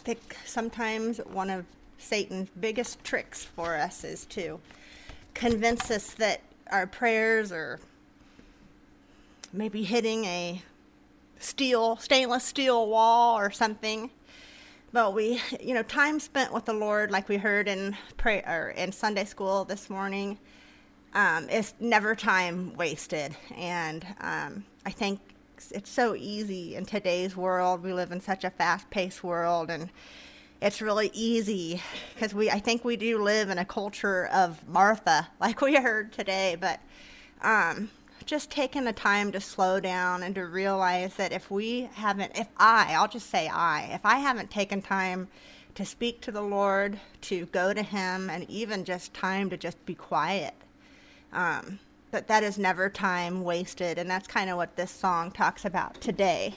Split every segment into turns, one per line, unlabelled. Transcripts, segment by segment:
think sometimes one of Satan's biggest tricks for us is to convince us that our prayers are maybe hitting a stainless steel wall or something. But time spent with the Lord, like we heard in prayer in Sunday school this morning, is never time wasted. And I think it's so easy in today's world. We live in such a fast-paced world, and it's really easy because I think we do live in a culture of Martha, like we heard today. But just taking the time to slow down and to realize that if I haven't taken time to speak to the Lord, to go to Him, and even just time to just be quiet, that is never time wasted. And that's kind of what this song talks about today.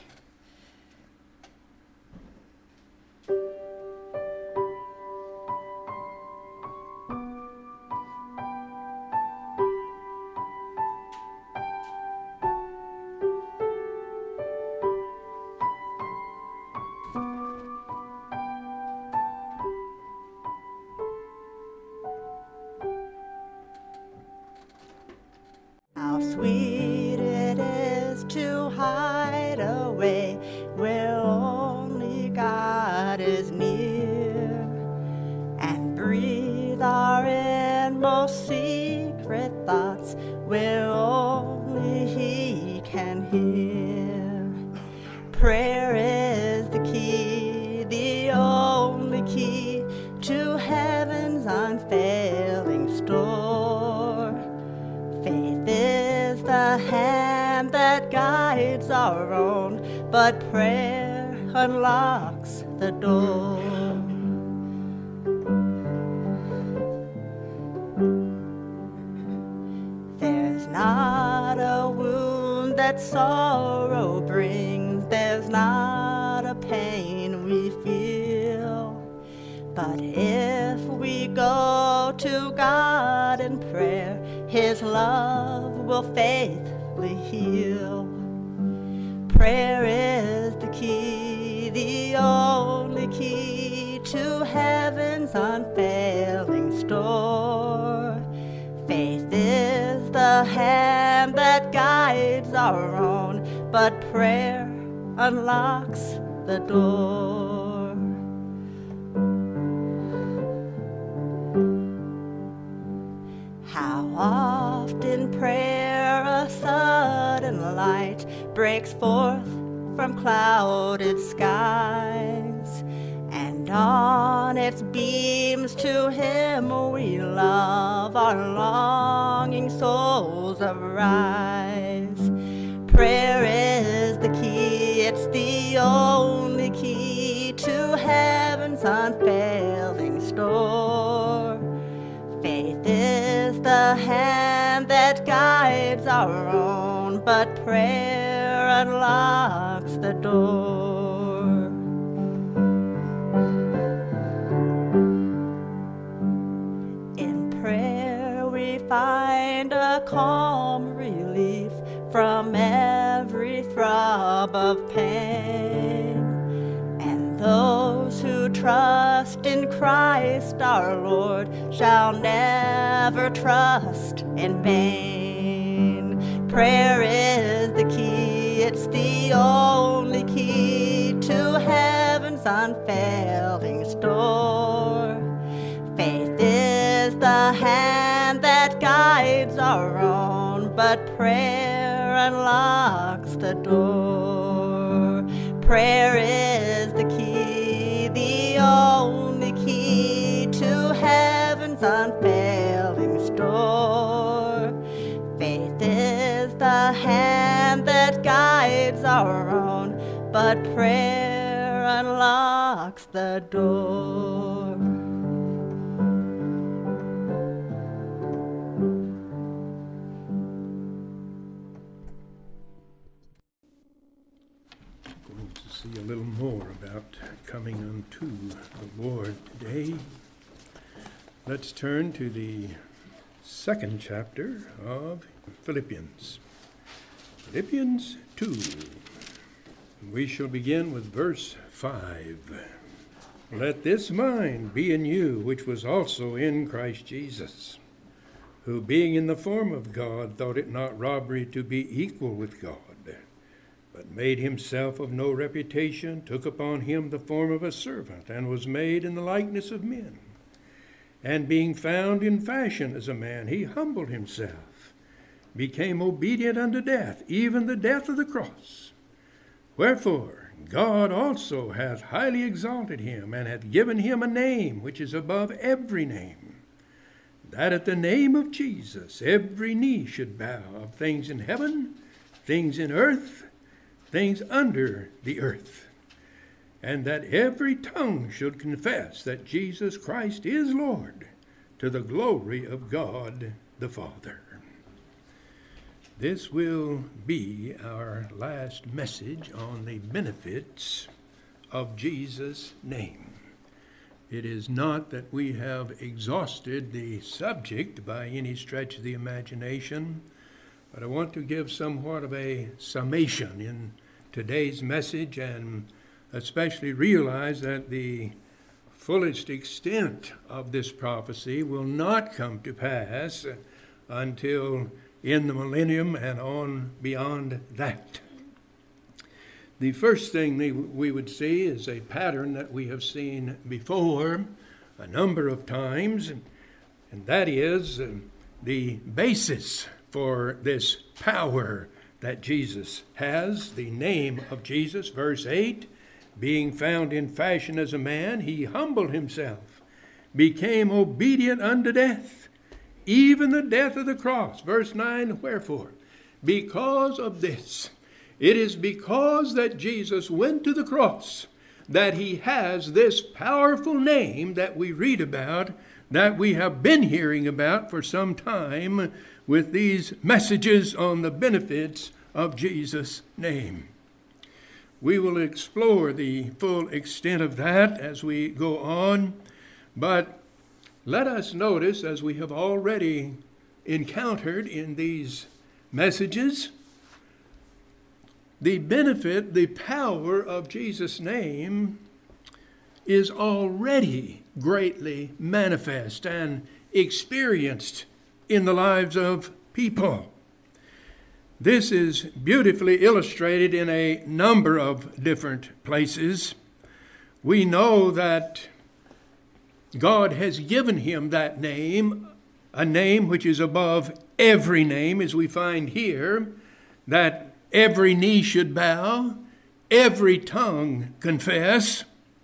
How sweet it is to hide away where only God is near, and breathe our inmost secret thoughts where only He can hear. Prayer is the key, the only key to heaven's unfailing store. Faith is the hand that guides our own, but prayer unlocks the door. There's not a wound that sorrow brings, there's not a pain we feel, but if we go to God in prayer, His love will faithfully heal. Prayer is the key, the only key to heaven's unfailing store. Faith is the hand that guides our own, but prayer unlocks the door. How often prayer a sudden light breaks forth from clouded skies, and on its beams to Him we love, our longing souls arise. Prayer is the key, it's the only key to heaven's unfailing store. Faith is the hand that guides our own, but prayer unlocks the door. In prayer we find a calm relief from every throb of pain, and those who trust in Christ our Lord shall never trust in vain. Prayer is the key, it's the only key to heaven's unfailing store. Faith is the hand that guides our own, but prayer unlocks the door. Prayer is the key, the only key to heaven's unfailing store. Faith is the hand that guides our own, but prayer unlocks the door.
Going to see a little more about coming unto the Lord today. Let's turn to the second chapter of Philippians. Philippians 2. We shall begin with verse 5. Let this mind be in you, which was also in Christ Jesus, who being in the form of God thought it not robbery to be equal with God, but made himself of no reputation, took upon him the form of a servant, and was made in the likeness of men. And being found in fashion as a man, he humbled himself, became obedient unto death, even the death of the cross. Wherefore God also hath highly exalted him, and hath given him a name which is above every name, that at the name of Jesus every knee should bow, of things in heaven, things in earth, things under the earth, and that every tongue should confess that Jesus Christ is Lord, to the glory of God the Father. This will be our last message on the benefits of Jesus' name. It is not that we have exhausted the subject by any stretch of the imagination, but I want to give somewhat of a summation in today's message, and especially realize that the fullest extent of this prophecy will not come to pass until in the millennium and on beyond that. The first thing we would see is a pattern that we have seen before a number of times, and that is the basis for this power that Jesus has. The name of Jesus, verse 8, being found in fashion as a man, he humbled himself, became obedient unto death, even the death of the cross. Verse 9, wherefore? Because of this. It is because that Jesus went to the cross that he has this powerful name that we read about, that we have been hearing about for some time with these messages on the benefits of Jesus' name. We will explore the full extent of that as we go on, but let us notice, as we have already encountered in these messages, the benefit, the power of Jesus' name is already greatly manifest and experienced in the lives of people. This is beautifully illustrated in a number of different places. We know that God has given him that name, a name which is above every name, as we find here, that every knee should bow, every tongue confess.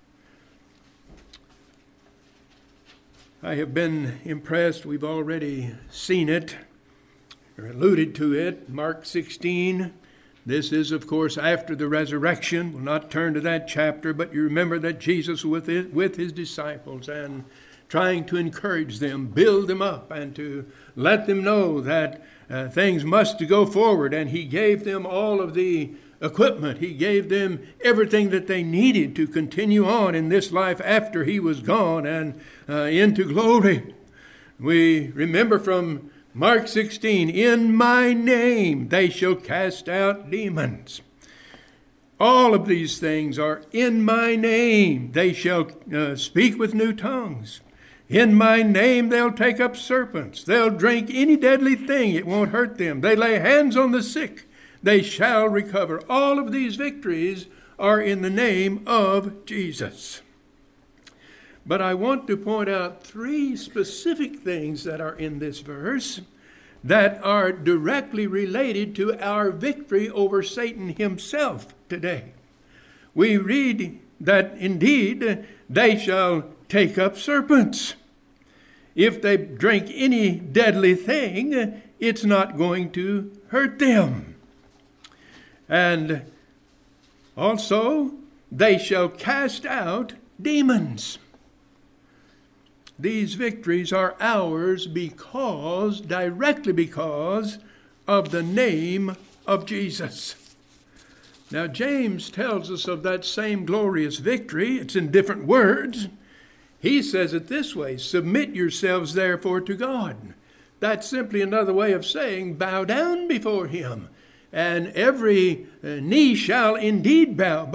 I have been impressed, we've already seen it, or alluded to it, Mark 16. This is, of course, after the resurrection. We'll not turn to that chapter, but you remember that Jesus was with his disciples and trying to encourage them, build them up, and to let them know that things must go forward. And he gave them all of the equipment. He gave them everything that they needed to continue on in this life after he was gone and into glory. We remember from Mark 16, in my name they shall cast out demons. All of these things are in my name. They shall speak with new tongues. In my name they'll take up serpents. They'll drink any deadly thing. It won't hurt them. They lay hands on the sick. They shall recover. All of these victories are in the name of Jesus. But I want to point out three specific things that are in this verse that are directly related to our victory over Satan himself today. We read that indeed they shall take up serpents. If they drink any deadly thing, it's not going to hurt them. And also, they shall cast out demons. These victories are ours directly because of the name of Jesus. Now, James tells us of that same glorious victory. It's in different words. He says it this way, submit yourselves therefore to God. That's simply another way of saying bow down before him. And every knee shall indeed bow. But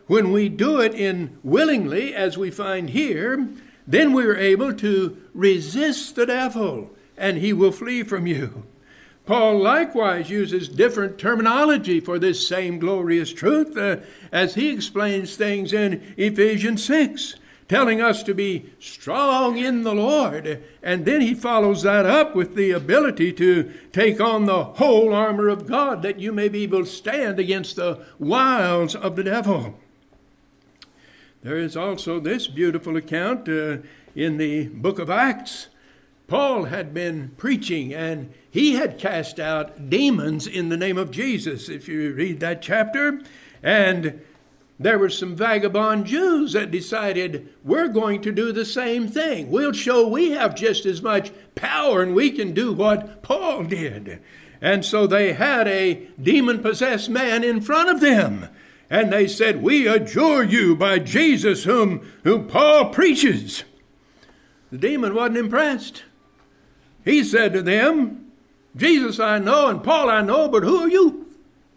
when we do it in willingly, as we find here, then we're able to resist the devil, and he will flee from you. Paul likewise uses different terminology for this same glorious truth as he explains things in Ephesians 6, telling us to be strong in the Lord. And then he follows that up with the ability to take on the whole armor of God, that you may be able to stand against the wiles of the devil. There is also this beautiful account in the book of Acts. Paul had been preaching, and he had cast out demons in the name of Jesus, if you read that chapter. And there were some vagabond Jews that decided, we're going to do the same thing. We'll show we have just as much power and we can do what Paul did. And so they had a demon-possessed man in front of them. And they said, we adjure you by Jesus whom Paul preaches. The demon wasn't impressed. He said to them, Jesus I know and Paul I know, but who are you?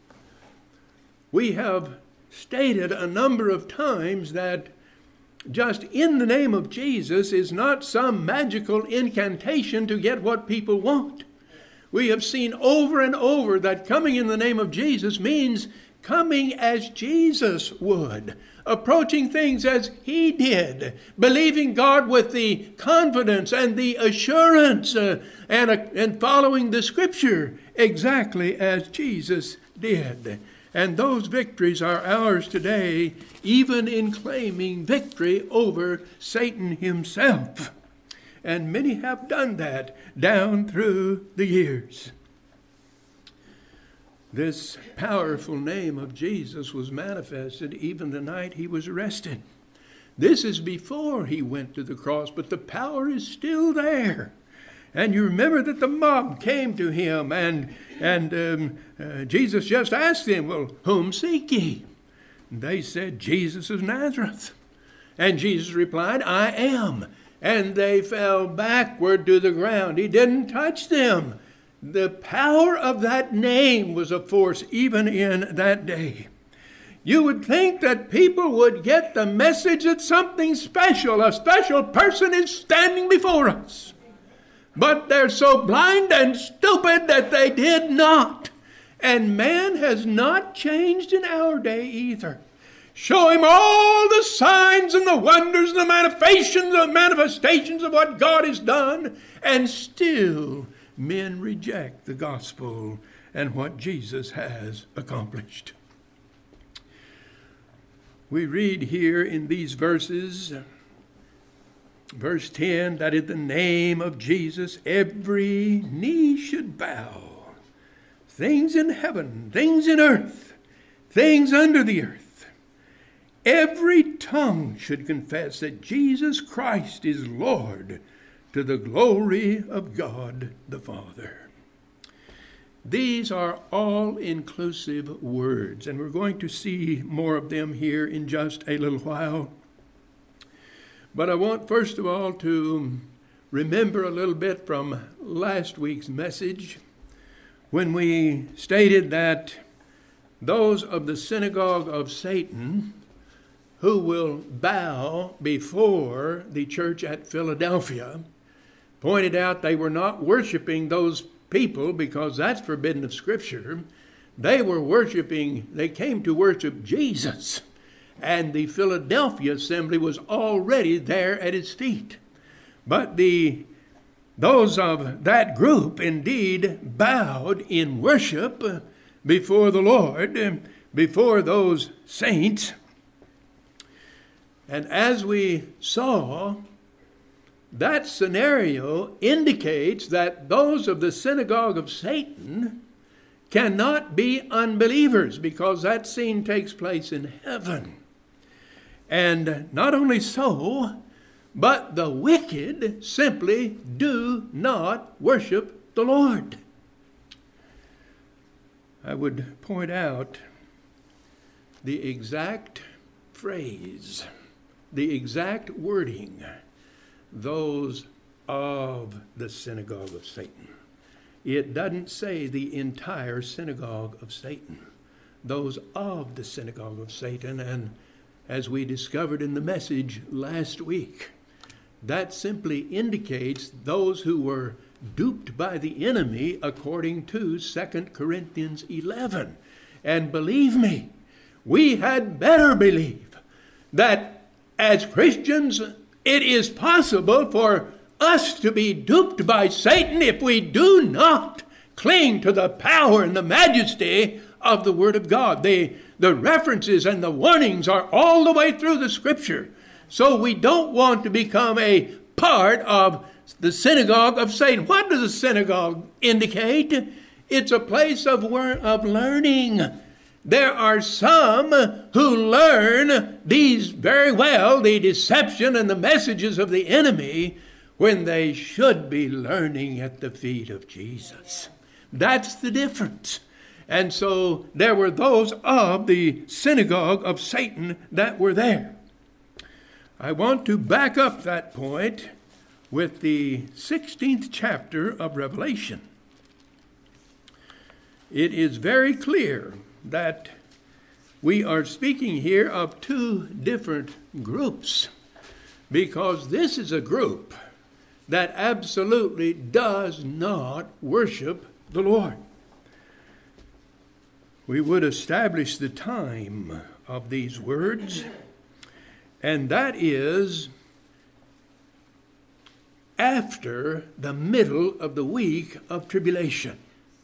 We have stated a number of times that just in the name of Jesus is not some magical incantation to get what people want. We have seen over and over that coming in the name of Jesus means coming as Jesus would, approaching things as he did, believing God with the confidence and the assurance and following the Scripture exactly as Jesus did. And those victories are ours today, even in claiming victory over Satan himself. And many have done that down through the years. This powerful name of Jesus was manifested even the night he was arrested. This is before he went to the cross, but the power is still there. And you remember that the mob came to him, and Jesus just asked them, well, whom seek ye? And they said, Jesus of Nazareth. And Jesus replied, I am. And they fell backward to the ground. He didn't touch them. The power of that name was a force even in that day. You would think that people would get the message that something special, a special person is standing before us. But they're so blind and stupid that they did not. And man has not changed in our day either. Show him all the signs and the wonders and the manifestations of what God has done, and still men reject the gospel and what Jesus has accomplished. We read here in these verses, verse 10, that in the name of Jesus every knee should bow. Things in heaven, things in earth, things under the earth. Every tongue should confess that Jesus Christ is Lord, to the glory of God the Father. These are all-inclusive words, and we're going to see more of them here in just a little while. But I want, first of all, to remember a little bit from last week's message when we stated that those of the synagogue of Satan who will bow before the church at Philadelphia pointed out they were not worshiping those people because that's forbidden of Scripture. They came to worship Jesus. And the Philadelphia assembly was already there at his feet. But those of that group indeed bowed in worship before the Lord, before those saints. And as we saw, that scenario indicates that those of the synagogue of Satan cannot be unbelievers, because that scene takes place in heaven. And not only so, but the wicked simply do not worship the Lord. I would point out the exact phrase, the exact wording, those of the synagogue of Satan. It doesn't say the entire synagogue of Satan. Those of the synagogue of Satan. And as we discovered in the message last week. That simply indicates those who were duped by the enemy according to 2 Corinthians 11. And believe me, we had better believe that as Christians, it is possible for us to be duped by Satan if we do not cling to the power and the majesty of the Word of God. The references and the warnings are all the way through the Scripture. So we don't want to become a part of the synagogue of Satan. What does a synagogue indicate? It's a place of learning. There are some who learn these very well, the deception and the messages of the enemy, when they should be learning at the feet of Jesus. That's the difference. And so there were those of the synagogue of Satan that were there. I want to back up that point with the 16th chapter of Revelation. It is very clear that we are speaking here of two different groups, because this is a group that absolutely does not worship the Lord. We would establish the time of these words, and that is after the middle of the week of tribulation.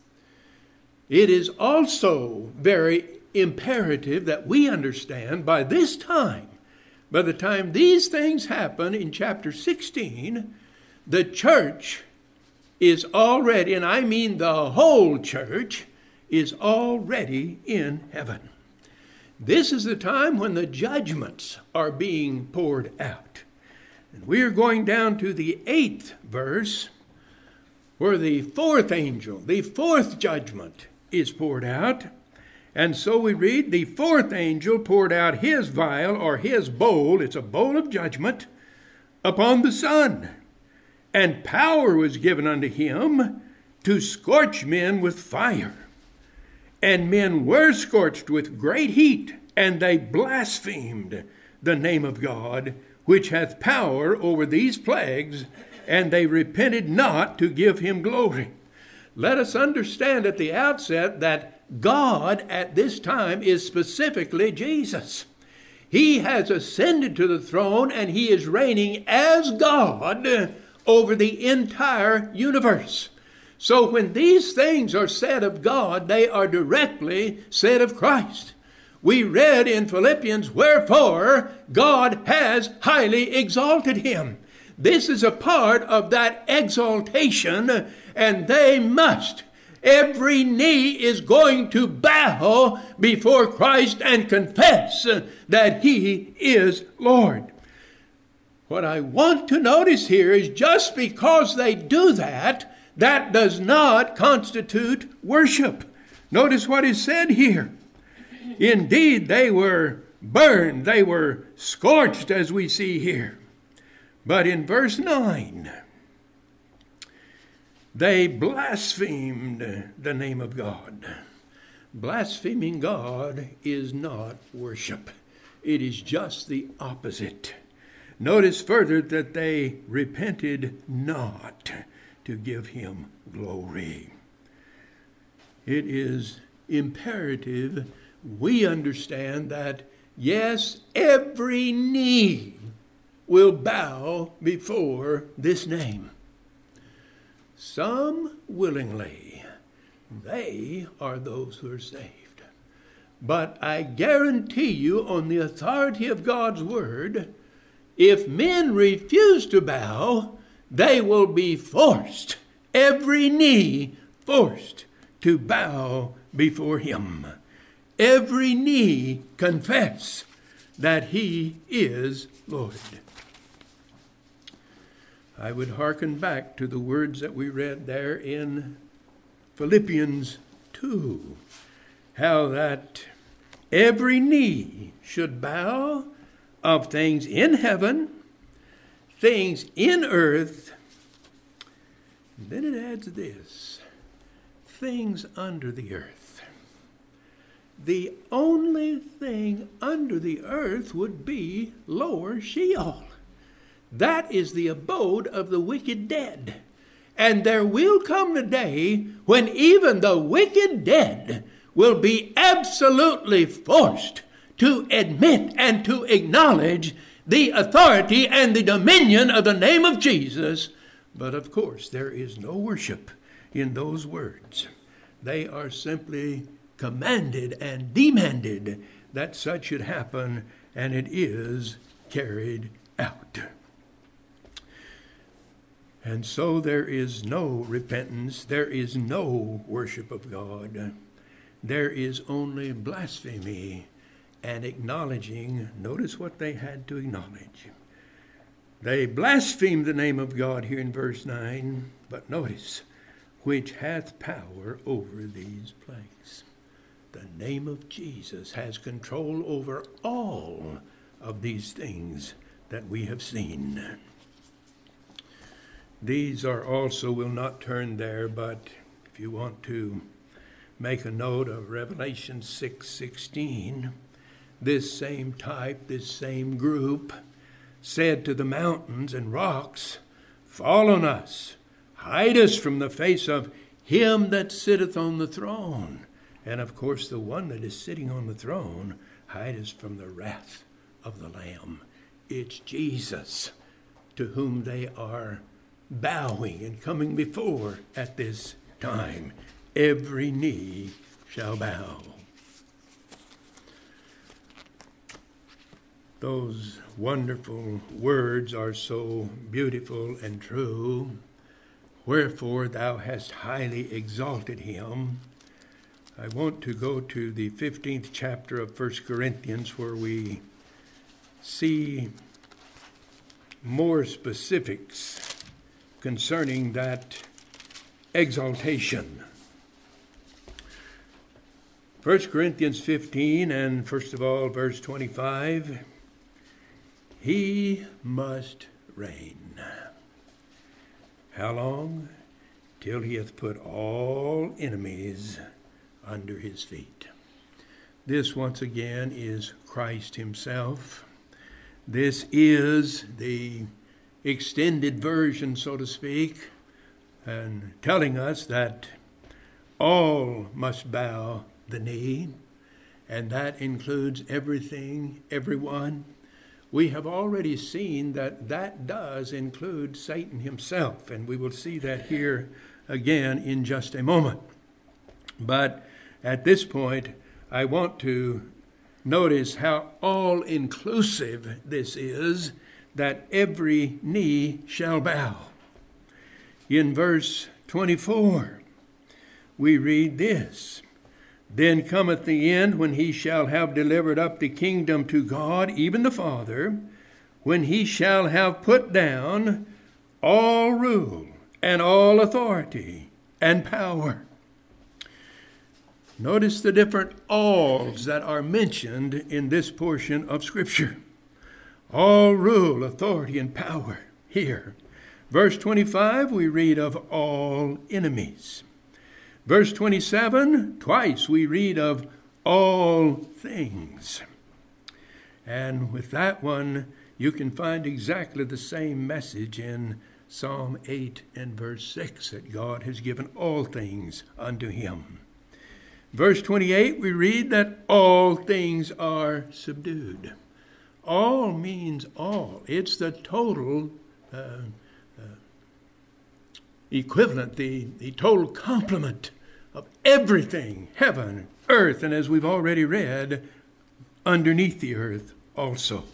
It is also very imperative that we understand by this time, by the time these things happen in chapter 16, the church is already, and I mean the whole church, is already in heaven. This is the time when the judgments are being poured out. And we are going down to the 8th verse, where the fourth angel, the fourth judgment, is poured out. And so we read, the fourth angel poured out his vial, or his bowl, it's a bowl of judgment, upon the sun. And power was given unto him to scorch men with fire. And men were scorched with great heat, and they blasphemed the name of God, which hath power over these plagues, and they repented not to give him glory. Let us understand at the outset that God at this time is specifically Jesus. He has ascended to the throne, and he is reigning as God over the entire universe. So when these things are said of God, they are directly said of Christ. We read in Philippians, wherefore God has highly exalted him. This is a part of that exaltation, and they must. Every knee is going to bow before Christ and confess that he is Lord. What I want to notice here is just because they do that, that does not constitute worship. Notice what is said here. Indeed, they were burned, they were scorched, as we see here. But in verse 9, they blasphemed the name of God. Blaspheming God is not worship. It is just the opposite. Notice further that they repented not to give him glory. It is imperative we understand that, yes, every knee will bow before this name. Some willingly. They are those who are saved. But I guarantee you, on the authority of God's word, if men refuse to bow, they will be forced, every knee forced, to bow before him. Every knee confess that he is Lord. I would hearken back to the words that we read there in Philippians 2, how that every knee should bow of things in heaven, things in earth, and then it adds this, things under the earth. the only thing under the earth would be lower Sheol. That is the abode of the wicked dead. And there will come a day when even the wicked dead will be absolutely forced to admit and to acknowledge the authority and the dominion of the name of Jesus. But of course, there is no worship in those words. They are simply commanded and demanded that such should happen, and it is carried out. And so there is no repentance, there is no worship of God. There is only blasphemy and acknowledging. Notice what they had to acknowledge. They blasphemed the name of God here in verse 9, but notice, which hath power over these plagues. The name of Jesus has control over all of these things that we have seen. These are also, will not turn there, but if you want to make a note of Revelation 6:16, this same type, this same group said to the mountains and rocks, fall on us, hide us from the face of him that sitteth on the throne. And of course, the one that is sitting on the throne, hide us from the wrath of the Lamb. It's Jesus to whom they are bowing and coming before at this time. Every knee shall bow. Those wonderful words are so beautiful and true. Wherefore thou hast highly exalted him. I want to go to the 15th chapter of 1 Corinthians, where we see more specifics concerning that exaltation. 1 Corinthians 15, and first of all, verse 25, he must reign. How long? Till he hath put all enemies under his feet. This, once again, is Christ himself. This is the extended version, so to speak, and telling us that all must bow the knee, and that includes everything, everyone. We have already seen that that does include Satan himself, and we will see that here again in just a moment. But at this point, I want to notice how all-inclusive this is, that every knee shall bow. In verse 24, we read this, then cometh the end, when he shall have delivered up the kingdom to God, even the Father, when he shall have put down all rule and all authority and power. Notice the different alls that are mentioned in this portion of Scripture. All rule, authority, and power here. Verse 25, we read of all enemies. Verse 27, twice we read of all things. And with that one, you can find exactly the same message in Psalm 8 and verse 6, that God has given all things unto him. Verse 28, we read that all things are subdued. All means all. It's the total equivalent, the total complement of everything, heaven, earth, and as we've already read, underneath the earth also.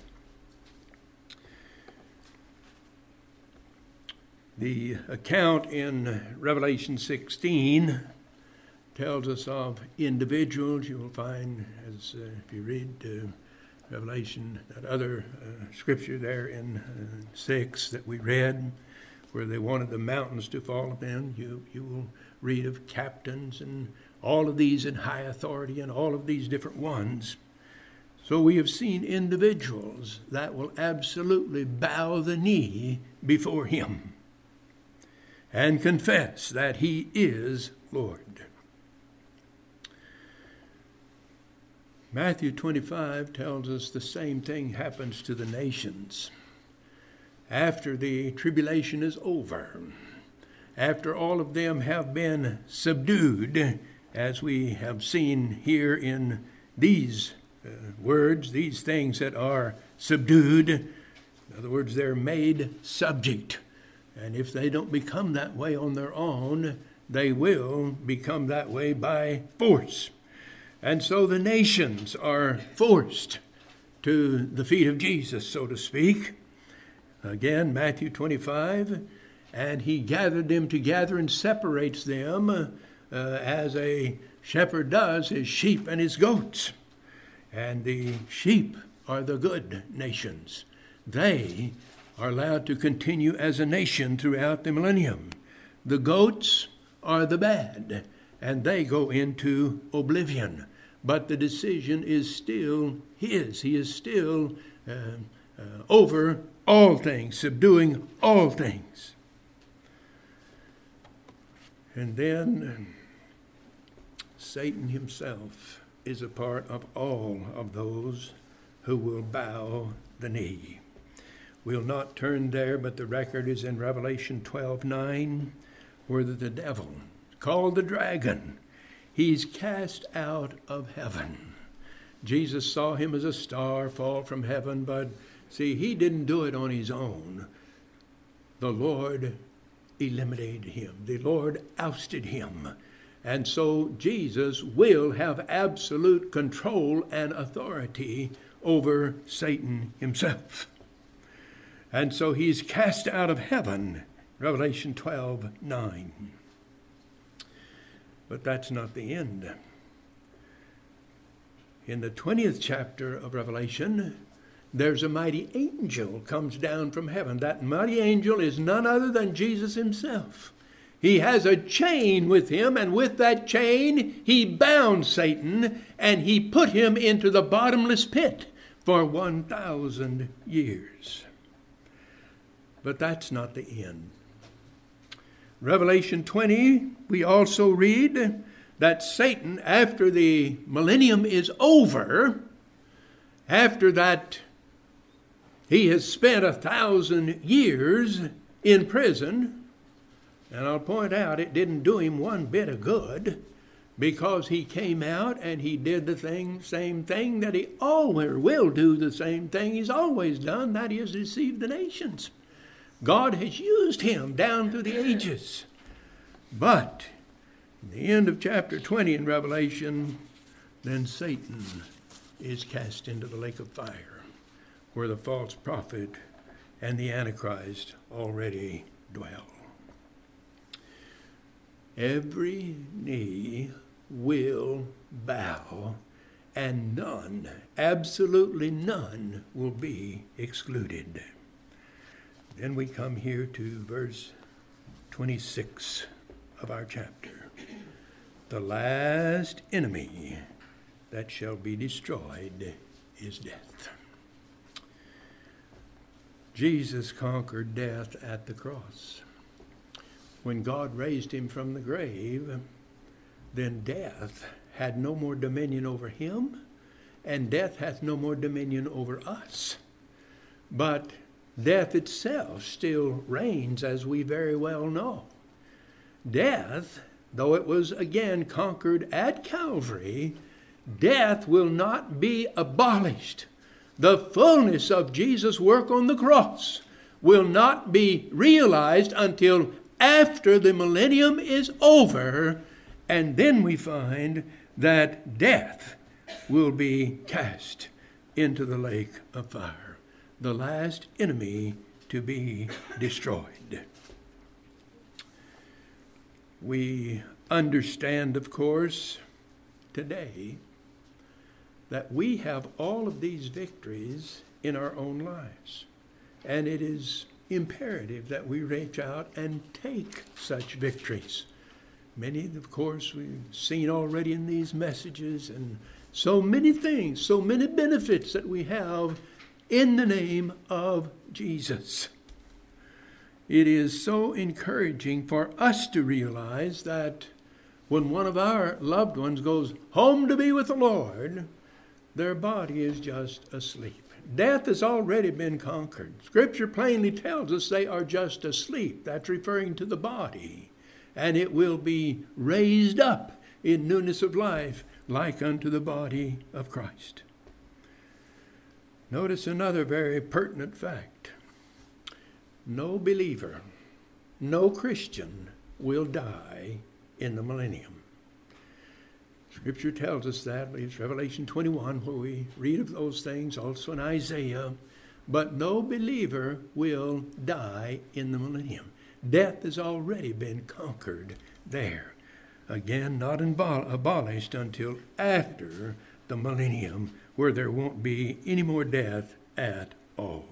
The account in Revelation 16 tells us of individuals. You will find, as if you read Revelation, that other scripture there in 6 that we read, where they wanted the mountains to fall upon, you will read of captains and all of these in high authority and all of these different ones. So we have seen individuals that will absolutely bow the knee before him and confess that he is Lord. Matthew 25 tells us the same thing happens to the nations. After the tribulation is over, after all of them have been subdued, as we have seen here in these words, these things that are subdued, in other words, they're made subject. And if they don't become that way on their own, they will become that way by force. And so the nations are forced to the feet of Jesus, so to speak. Again, Matthew 25, and he gathered them together and separates them as a shepherd does his sheep and his goats. And the sheep are the good nations. They are allowed to continue as a nation throughout the millennium. The goats are the bad, and they go into oblivion. But the decision is still his. He is still over all things, subduing all things. And then Satan himself is a part of all of those who will bow the knee. We'll not turn there, but the record is in Revelation 12:9, where the devil, called the dragon, he's cast out of heaven. Jesus saw him as a star fall from heaven, but see, he didn't do it on his own. The Lord eliminated him. The Lord ousted him. And so Jesus will have absolute control and authority over Satan himself. And so he's cast out of heaven, Revelation 12:9. But that's not the end. In the 20th chapter of Revelation, there's a mighty angel comes down from heaven. That mighty angel is none other than Jesus himself. He has a chain with him, and with that chain, he bound Satan, and he put him into the bottomless pit for 1,000 years. But that's not the end. Revelation 20, we also read that Satan, after the millennium is over, after that he has spent 1,000 years in prison, and I'll point out it didn't do him one bit of good, because he came out and he did the same thing that he always will do, the same thing he's always done, that is deceive the nations. God has used him down through the ages. But in the end of chapter 20 in Revelation, then Satan is cast into the lake of fire, where the false prophet and the Antichrist already dwell. Every knee will bow, and none, absolutely none, will be excluded. Then we come here to verse 26 of our chapter. The last enemy that shall be destroyed is death. Jesus conquered death at the cross. When God raised him from the grave, then death had no more dominion over him, and death hath no more dominion over us. But death itself still reigns, as we very well know. Death, though it was again conquered at Calvary, death will not be abolished. The fullness of Jesus' work on the cross will not be realized until after the millennium is over, and then we find that death will be cast into the lake of fire, the last enemy to be destroyed. We understand, of course, today that we have all of these victories in our own lives, and it is imperative that we reach out and take such victories. Many, of course, we've seen already in these messages, and so many things, so many benefits that we have in the name of Jesus. It is so encouraging for us to realize that when one of our loved ones goes home to be with the Lord, their body is just asleep. Death has already been conquered. Scripture plainly tells us they are just asleep. That's referring to the body. And it will be raised up in newness of life, like unto the body of Christ. Notice another very pertinent fact. No believer, no Christian will die in the millennium. Scripture tells us that. It's Revelation 21, where we read of those things, also in Isaiah. But no believer will die in the millennium. Death has already been conquered there. Again, not abolished until after the millennium, where there won't be any more death at all.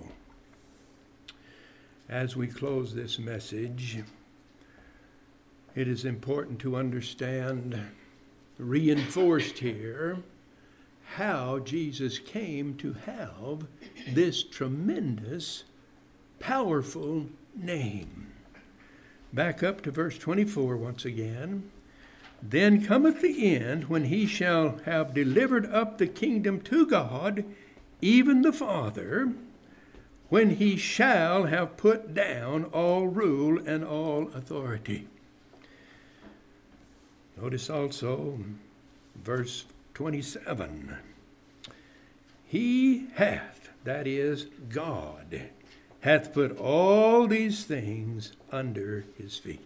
As we close this message, it is important to understand, reinforced here, how Jesus came to have this tremendous, powerful name. Back up to verse 24 once again. Then cometh the end, when he shall have delivered up the kingdom to God, even the Father, when he shall have put down all rule and all authority. Notice also verse 27. He hath, that is, God, hath put all these things under his feet.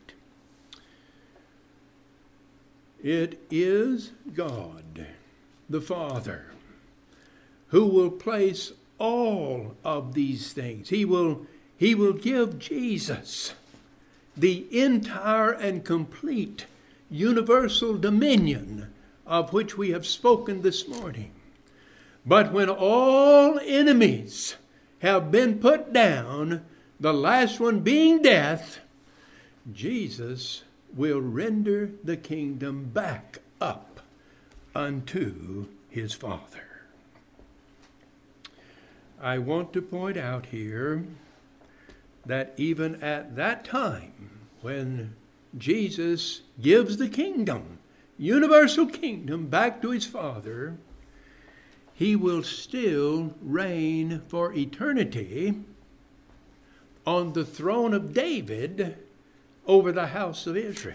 It is God, the Father, who will place all of these things. He will give Jesus the entire and complete universal dominion of which we have spoken this morning. But when all enemies have been put down, the last one being death, Jesus will render the kingdom back up unto his Father. I want to point out here that even at that time, when Jesus gives the kingdom, universal kingdom, back to his Father, he will still reign for eternity on the throne of David over the house of Israel.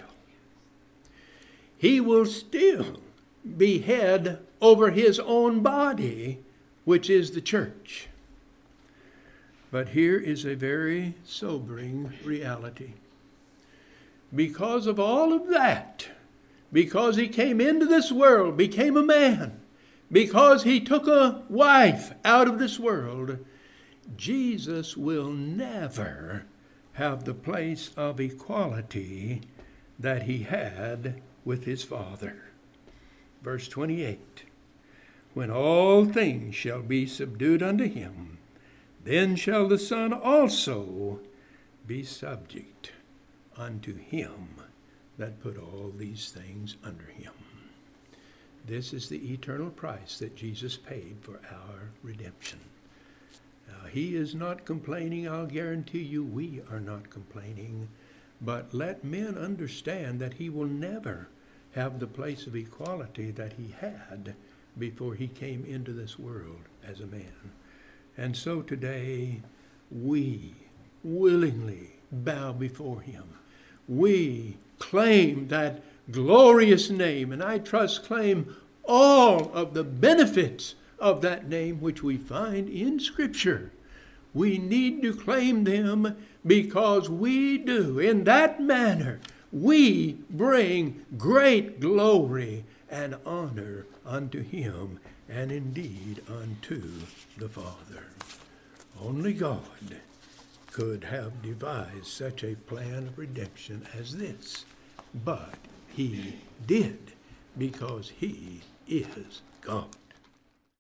He will still be head over his own body, which is the church. But here is a very sobering reality. Because of all of that, because he came into this world, became a man, because he took a wife out of this world, Jesus will never have the place of equality that he had with his Father. Verse 28, when all things shall be subdued unto him, then shall the Son also be subject unto him that put all these things under him. This is the eternal price that Jesus paid for our redemption. Now, he is not complaining. I'll guarantee you we are not complaining. But let men understand that he will never have the place of equality that he had before he came into this world as a man. And so today we willingly bow before him. We claim that glorious name, and I trust claim all of the benefits of that name which we find in Scripture. We need to claim them because we do. In that manner, we bring great glory and honor unto him, and indeed unto the Father. Only God could have devised such a plan of redemption as this. But he did, because he is God.